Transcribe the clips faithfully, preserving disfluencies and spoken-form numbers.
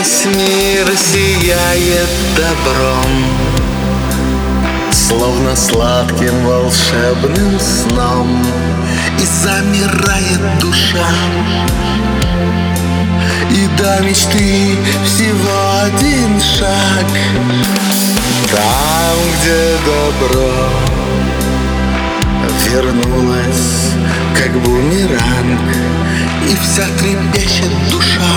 Весь мир сияет добром, словно сладким волшебным сном, и замирает душа, и до мечты всего один шаг. Там, где добро вернулось, как бумеранг, и вся трепещет душа,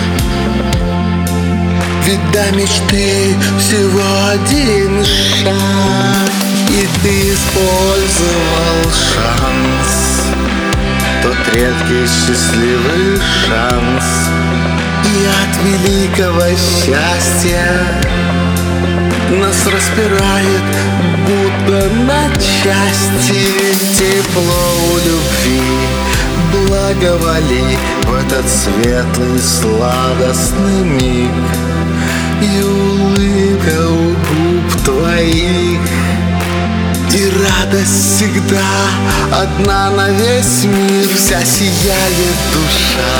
ведь до мечты всего один шаг. И ты использовал шанс, тот редкий счастливый шанс, и от великого счастья нас распирает будто на части. Тепло у любви благоволи в этот светлый сладостный миг, и улыбка у губ твоих, и радость всегда одна на весь мир. Вся сияет душа,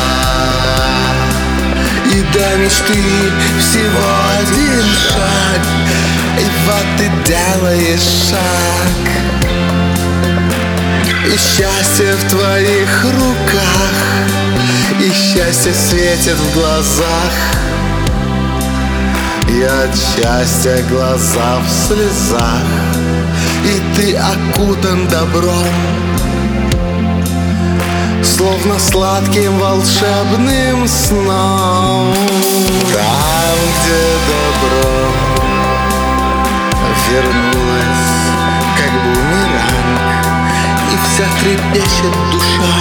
и до мечты всего один шаг, и вот ты делаешь шаг, и счастье в твоих руках, и счастье светит в глазах, и от счастья глаза в слезах, и ты окутан добром, словно сладким волшебным сном. Там, где добро вернулось, как бумеранг, и вся трепещет душа,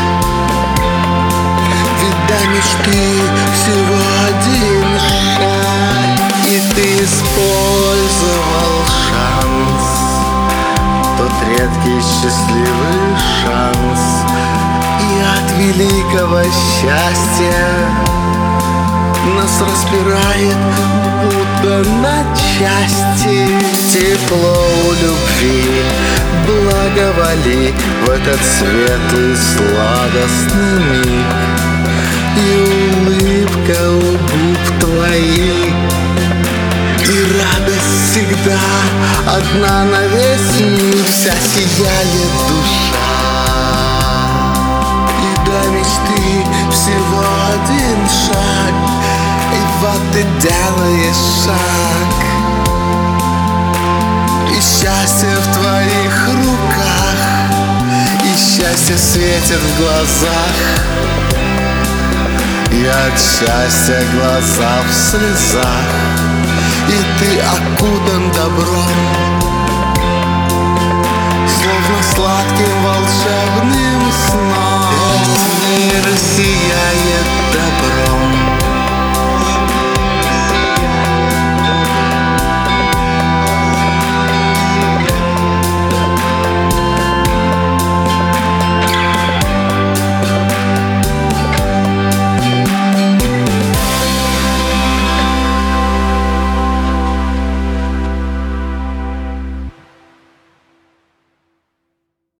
ведь до мечты всего один шаг. И ты использовал шанс, тот редкий счастливый шанс, и от великого счастья нас распирает будто на части. Тепло у любви благоволи в этот светлый сладостный миг, и улыбка у губ твоих, и радость всегда одна на весь мир. Вся сияет душа, и до мечты всего один шаг, и вот ты делаешь шаг, и счастье в твоих руках, и счастье светит в глазах, и от счастья глаза в слезах, и ты окутан добром, словно сладким волшебным сном. Весь мир сияет